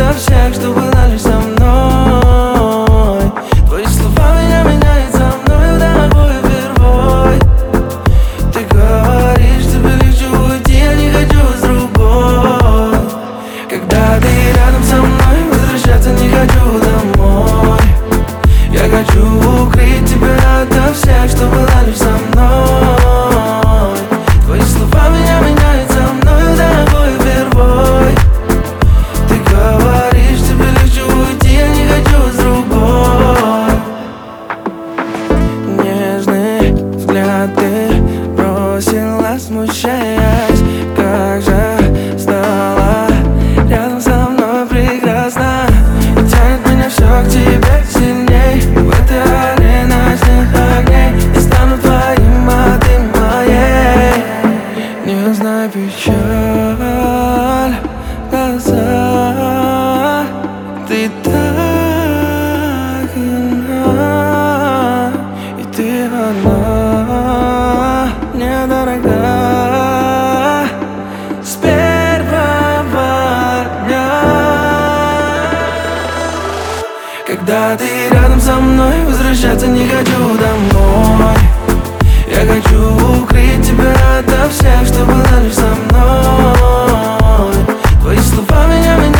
ото всех, что было лишь со мной. Твои слова меня меняют со мною дорогой впервой. Ты говоришь, тебе легче уйти, я не хочу с другой. Когда ты рядом со мной, возвращаться не хочу домой. Я хочу укрыть тебя ото всех, что было лишь со мной. Твои слова меня меняют со мною дорогой впервой. Ты говоришь, тебе легче уйти, я не хочу с другой. Нежный взгляд ты бросила, смущаясь. Как же стало рядом со мной прекрасно. И тянет меня все к тебе сильней. В этой арене ночных огней я стану твоим, а ты моей. Не знай печаль в глазах. Ты так ина, и ты одна мне дорога с первого дня. Когда ты рядом со мной, возвращаться не хочу домой. Я хочу укрыть тебя ото всех, что было лишь со мной. Твои слова меня меняют